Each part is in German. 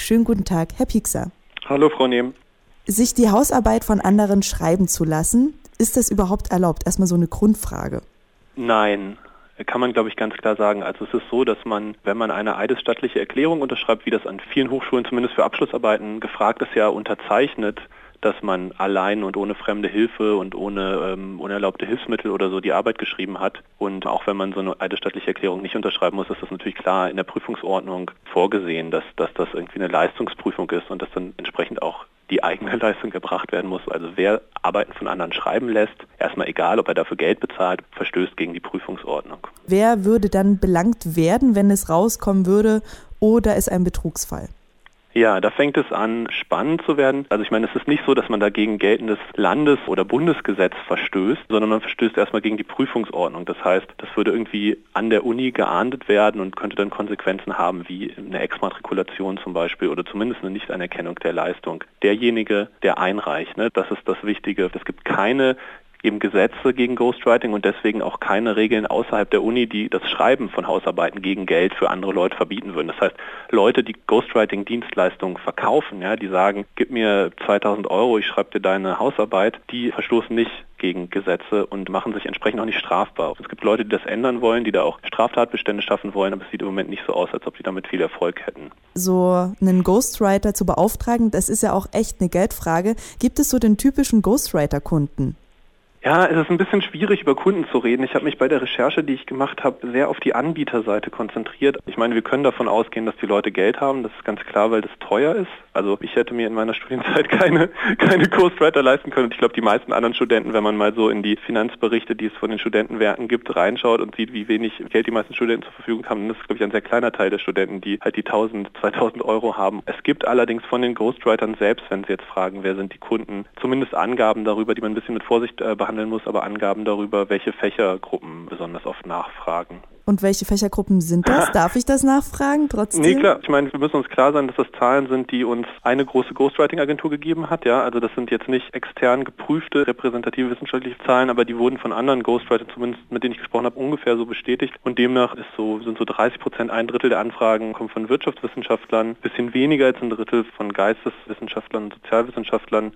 Schönen guten Tag, Herr Piekser. Hallo, Frau Nehm. Sich die Hausarbeit von anderen schreiben zu lassen, ist das überhaupt erlaubt? Erstmal so eine Grundfrage. Nein, kann man, glaube ich, ganz klar sagen. Also es ist so, dass man, wenn man eine eidesstattliche Erklärung unterschreibt, wie das an vielen Hochschulen zumindest für Abschlussarbeiten gefragt ist, ja unterzeichnet, dass man allein und ohne fremde Hilfe und ohne unerlaubte Hilfsmittel oder so die Arbeit geschrieben hat. Und auch wenn man so eine eidesstattliche Erklärung nicht unterschreiben muss, ist das natürlich klar in der Prüfungsordnung vorgesehen, dass das irgendwie eine Leistungsprüfung ist und dass dann entsprechend auch die eigene Leistung gebracht werden muss. Also wer Arbeiten von anderen schreiben lässt, erstmal egal, ob er dafür Geld bezahlt, verstößt gegen die Prüfungsordnung. Wer würde dann belangt werden, wenn es rauskommen würde, oder ist ein Betrugsfall? Ja, da fängt es an, spannend zu werden. Also ich meine, es ist nicht so, dass man dagegen geltendes Landes- oder Bundesgesetz verstößt, sondern man verstößt erstmal gegen die Prüfungsordnung. Das heißt, das würde irgendwie an der Uni geahndet werden und könnte dann Konsequenzen haben, wie eine Exmatrikulation zum Beispiel oder zumindest eine Nichtanerkennung der Leistung. Derjenige, der einreicht, das ist das Wichtige. Es gibt keine eben Gesetze gegen Ghostwriting und deswegen auch keine Regeln außerhalb der Uni, die das Schreiben von Hausarbeiten gegen Geld für andere Leute verbieten würden. Das heißt, Leute, die Ghostwriting-Dienstleistungen verkaufen, die sagen, gib mir 2.000 €, ich schreibe dir deine Hausarbeit, die verstoßen nicht gegen Gesetze und machen sich entsprechend auch nicht strafbar. Es gibt Leute, die das ändern wollen, die da auch Straftatbestände schaffen wollen, aber es sieht im Moment nicht so aus, als ob die damit viel Erfolg hätten. So einen Ghostwriter zu beauftragen, das ist ja auch echt eine Geldfrage. Gibt es so den typischen Ghostwriter-Kunden? Ja, es ist ein bisschen schwierig, über Kunden zu reden. Ich habe mich bei der Recherche, die ich gemacht habe, sehr auf die Anbieterseite konzentriert. Ich meine, wir können davon ausgehen, dass die Leute Geld haben. Das ist ganz klar, weil das teuer ist. Also ich hätte mir in meiner Studienzeit keine Ghostwriter leisten können. Und ich glaube, die meisten anderen Studenten, wenn man mal so in die Finanzberichte, die es von den Studentenwerken gibt, reinschaut und sieht, wie wenig Geld die meisten Studenten zur Verfügung haben, dann ist, glaube ich, ein sehr kleiner Teil der Studenten, die halt die 1.000, 2.000 € haben. Es gibt allerdings von den Ghostwritern selbst, wenn Sie jetzt fragen, wer sind die Kunden, zumindest Angaben darüber, die man ein bisschen mit Vorsicht behandeln muss, aber Angaben darüber, welche Fächergruppen besonders oft nachfragen. Und welche Fächergruppen sind das? Darf ich das nachfragen trotzdem? Nee, klar. Ich meine, wir müssen uns klar sein, dass das Zahlen sind, die uns eine große Ghostwriting-Agentur gegeben hat. Ja, also das sind jetzt nicht extern geprüfte, repräsentative wissenschaftliche Zahlen, aber die wurden von anderen Ghostwritern, zumindest mit denen ich gesprochen habe, ungefähr so bestätigt. Und demnach sind so 30%, ein Drittel der Anfragen kommen von Wirtschaftswissenschaftlern, ein bisschen weniger als ein Drittel von Geisteswissenschaftlern und Sozialwissenschaftlern.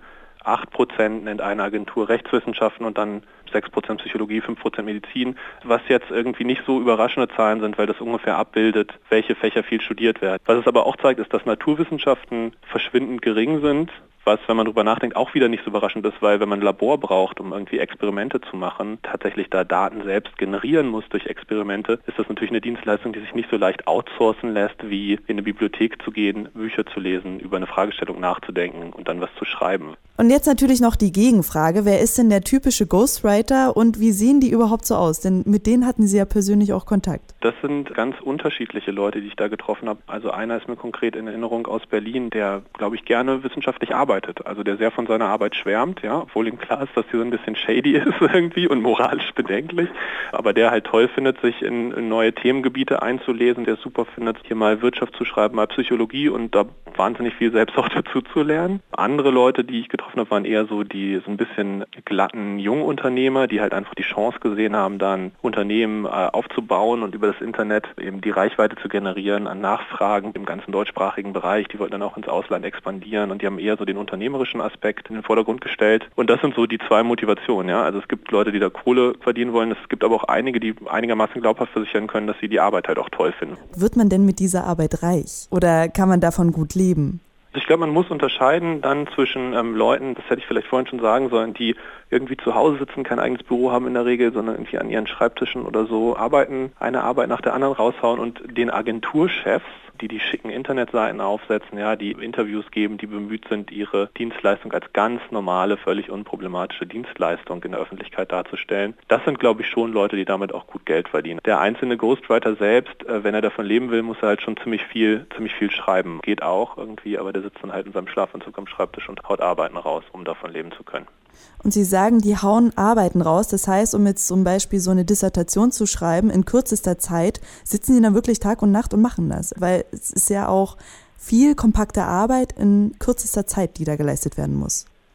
8% nennt eine Agentur Rechtswissenschaften und dann 6% Psychologie, 5% Medizin, was jetzt irgendwie nicht so überraschende Zahlen sind, weil das ungefähr abbildet, welche Fächer viel studiert werden. Was es aber auch zeigt, ist, dass Naturwissenschaften verschwindend gering sind, was, wenn man drüber nachdenkt, auch wieder nicht so überraschend ist, weil wenn man ein Labor braucht, um irgendwie Experimente zu machen, tatsächlich da Daten selbst generieren muss durch Experimente, ist das natürlich eine Dienstleistung, die sich nicht so leicht outsourcen lässt, wie in eine Bibliothek zu gehen, Bücher zu lesen, über eine Fragestellung nachzudenken und dann was zu schreiben. Und jetzt natürlich noch die Gegenfrage, wer ist denn der typische Ghostwriter und wie sehen die überhaupt so aus? Denn mit denen hatten Sie ja persönlich auch Kontakt. Das sind ganz unterschiedliche Leute, die ich da getroffen habe. Also einer ist mir konkret in Erinnerung aus Berlin, der, glaube ich, gerne wissenschaftlich arbeitet. Also der sehr von seiner Arbeit schwärmt, obwohl ihm klar ist, dass sie so ein bisschen shady ist irgendwie und moralisch bedenklich. Aber der halt toll findet, sich in neue Themengebiete einzulesen, der super findet, hier mal Wirtschaft zu schreiben, mal Psychologie und da wahnsinnig viel selbst auch dazu zu lernen. Andere Leute, die ich getroffen habe, waren eher so die so ein bisschen glatten Jungunternehmer, die halt einfach die Chance gesehen haben, da ein Unternehmen aufzubauen und über das Internet eben die Reichweite zu generieren an Nachfragen im ganzen deutschsprachigen Bereich. Die wollten dann auch ins Ausland expandieren und die haben eher so den unternehmerischen Aspekt in den Vordergrund gestellt. Und das sind so die zwei Motivationen. Also es gibt Leute, die da Kohle verdienen wollen. Es gibt aber auch einige, die einigermaßen glaubhaft versichern können, dass sie die Arbeit halt auch toll finden. Wird man denn mit dieser Arbeit reich? Oder kann man davon gut leben? Ich glaube, man muss unterscheiden dann zwischen Leuten, das hätte ich vielleicht vorhin schon sagen sollen, die irgendwie zu Hause sitzen, kein eigenes Büro haben in der Regel, sondern irgendwie an ihren Schreibtischen oder so arbeiten, eine Arbeit nach der anderen raushauen und den Agenturchefs, die schicken Internetseiten aufsetzen, die Interviews geben, die bemüht sind, ihre Dienstleistung als ganz normale, völlig unproblematische Dienstleistung in der Öffentlichkeit darzustellen. Das sind, glaube ich, schon Leute, die damit auch gut Geld verdienen. Der einzelne Ghostwriter selbst, wenn er davon leben will, muss er halt schon ziemlich viel schreiben. Geht auch irgendwie, aber der sitzt dann halt in seinem Schlafanzug am Schreibtisch und haut Arbeiten raus, um davon leben zu können. Und Sie sagen, die hauen Arbeiten raus. Das heißt, um jetzt zum Beispiel so eine Dissertation zu schreiben, in kürzester Zeit, sitzen die dann wirklich Tag und Nacht und machen das. Weil es ist ja auch viel kompakte Arbeit in kürzester Zeit, die da geleistet werden muss.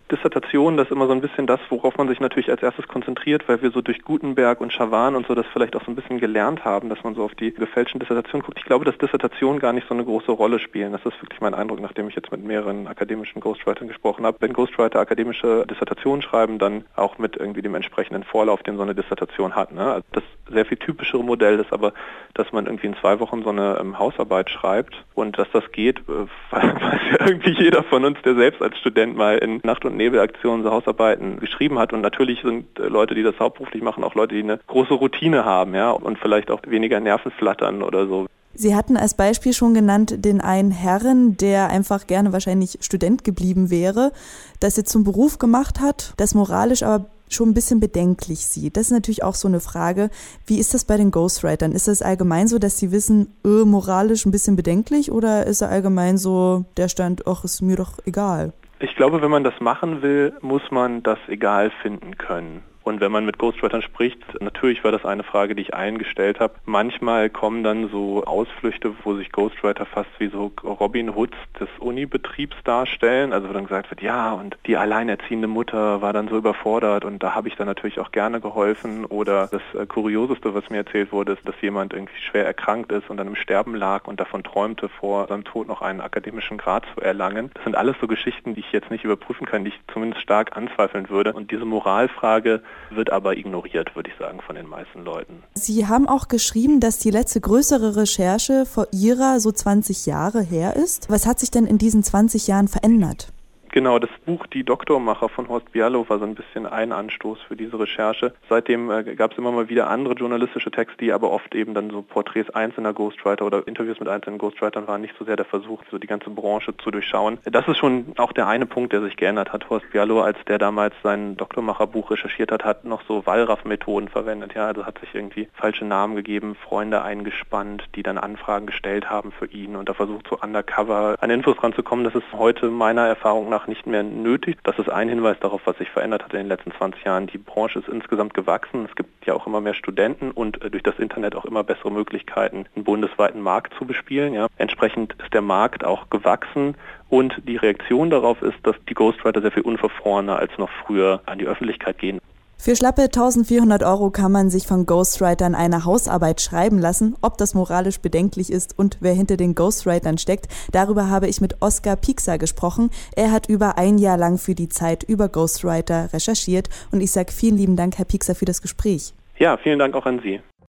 Dissertation, das ist immer so ein bisschen das, worauf man sich natürlich als erstes konzentriert, weil wir so durch Gutenberg und Schawan und so das vielleicht auch so ein bisschen gelernt haben, dass man so auf die gefälschten Dissertationen guckt. Ich glaube, dass Dissertationen gar nicht so eine große Rolle spielen. Das ist wirklich mein Eindruck, nachdem ich jetzt mit mehreren akademischen Ghostwritern gesprochen habe. Wenn Ghostwriter akademische Dissertationen schreiben, dann auch mit irgendwie dem entsprechenden Vorlauf, den so eine Dissertation hat. Ne? Also das sehr viel typischere Modell ist aber, dass man irgendwie in 2 Wochen so eine Hausarbeit schreibt und dass das geht, weiß ja irgendwie jeder von uns, der selbst als Student mal in Nacht- und Nebelaktionen so Hausarbeiten geschrieben hat. Und natürlich sind Leute, die das hauptberuflich machen, auch Leute, die eine große Routine haben, ja, und vielleicht auch weniger Nerven flattern oder so. Sie hatten als Beispiel schon genannt den einen Herren, der einfach gerne wahrscheinlich Student geblieben wäre, das jetzt zum Beruf gemacht hat, das moralisch aber schon ein bisschen bedenklich sieht. Das ist natürlich auch so eine Frage. Wie ist das bei den Ghostwritern? Ist das allgemein so, dass sie wissen, moralisch ein bisschen bedenklich, oder ist er allgemein so der Stand, ach, ist mir doch egal? Ich glaube, wenn man das machen will, muss man das egal finden können. Und wenn man mit Ghostwritern spricht, natürlich war das eine Frage, die ich eingestellt habe. Manchmal kommen dann so Ausflüchte, wo sich Ghostwriter fast wie so Robin Hoods des Unibetriebs darstellen. Also wo dann gesagt wird, ja, und die alleinerziehende Mutter war dann so überfordert und da habe ich dann natürlich auch gerne geholfen. Oder das Kurioseste, was mir erzählt wurde, ist, dass jemand irgendwie schwer erkrankt ist und dann im Sterben lag und davon träumte, vor seinem Tod noch einen akademischen Grad zu erlangen. Das sind alles so Geschichten, die ich jetzt nicht überprüfen kann, die ich zumindest stark anzweifeln würde. Und diese Moralfrage wird aber ignoriert, würde ich sagen, von den meisten Leuten. Sie haben auch geschrieben, dass die letzte größere Recherche vor Ihrer so 20 Jahre her ist. Was hat sich denn in diesen 20 Jahren verändert? Genau, das Buch Die Doktormacher von Horst Bierloh war so ein bisschen ein Anstoß für diese Recherche. Seitdem gab es immer mal wieder andere journalistische Texte, die aber oft eben dann so Porträts einzelner Ghostwriter oder Interviews mit einzelnen Ghostwritern waren, nicht so sehr der Versuch, so die ganze Branche zu durchschauen. Das ist schon auch der eine Punkt, der sich geändert hat. Horst Bierloh, als der damals sein Doktormacherbuch recherchiert hat, hat noch so Wallraff-Methoden verwendet. Ja, also hat sich irgendwie falsche Namen gegeben, Freunde eingespannt, die dann Anfragen gestellt haben für ihn und da versucht, so undercover an Infos ranzukommen. Das ist heute meiner Erfahrung nach nicht mehr nötig. Das ist ein Hinweis darauf, was sich verändert hat in den letzten 20 Jahren. Die Branche ist insgesamt gewachsen. Es gibt ja auch immer mehr Studenten und durch das Internet auch immer bessere Möglichkeiten, einen bundesweiten Markt zu bespielen. Ja. Entsprechend ist der Markt auch gewachsen und die Reaktion darauf ist, dass die Ghostwriter sehr viel unverfrorener als noch früher an die Öffentlichkeit gehen. Für schlappe 1.400 € kann man sich von Ghostwritern eine Hausarbeit schreiben lassen. Ob das moralisch bedenklich ist und wer hinter den Ghostwritern steckt, darüber habe ich mit Oskar Piekser gesprochen. Er hat über 1 Jahr lang für die Zeit über Ghostwriter recherchiert und ich sage vielen lieben Dank, Herr Piekser, für das Gespräch. Ja, vielen Dank auch an Sie.